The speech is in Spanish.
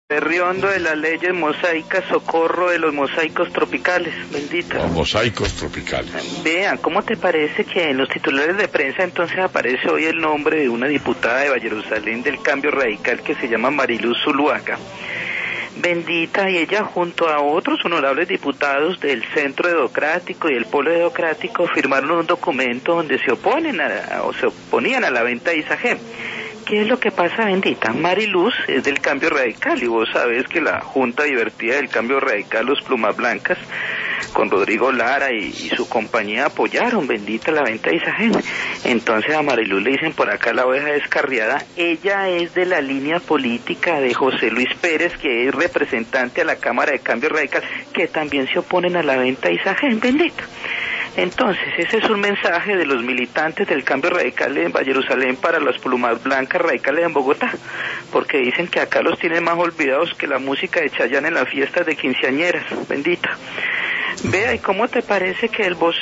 Berriondo de las leyes mosaicas, socorro de los mosaicos tropicales, bendita. Los mosaicos tropicales. Vea, ¿cómo te parece que en los titulares de prensa entonces aparece hoy el nombre de una diputada de Vallerusalén del Cambio Radical que se llama Mariluz Zuluaga? Bendita, y ella junto a otros honorables diputados del Centro Democrático y el Polo Democrático firmaron un documento donde se oponían a la venta de ISAGEM. ¿Qué es lo que pasa, bendita? Mariluz es del Cambio Radical y vos sabés que la Junta Divertida del Cambio Radical, los Plumas Blancas, con Rodrigo Lara y su compañía apoyaron, bendita, la venta de ISAGEM. Entonces a Mariluz le dicen por acá la oveja descarriada. Ella es de la línea política de José Luis Pérez, que es representante a la Cámara de Cambio Radical, que también se oponen a la venta de ISAGEM, bendita. Entonces, ese es un mensaje de los militantes del Cambio Radical en Vallerusalén para las Plumas Blancas radicales en Bogotá, porque dicen que acá los tienen más olvidados que la música de Chayanne en las fiestas de quinceañeras, bendita. Vea, ¿y cómo te parece que el vocero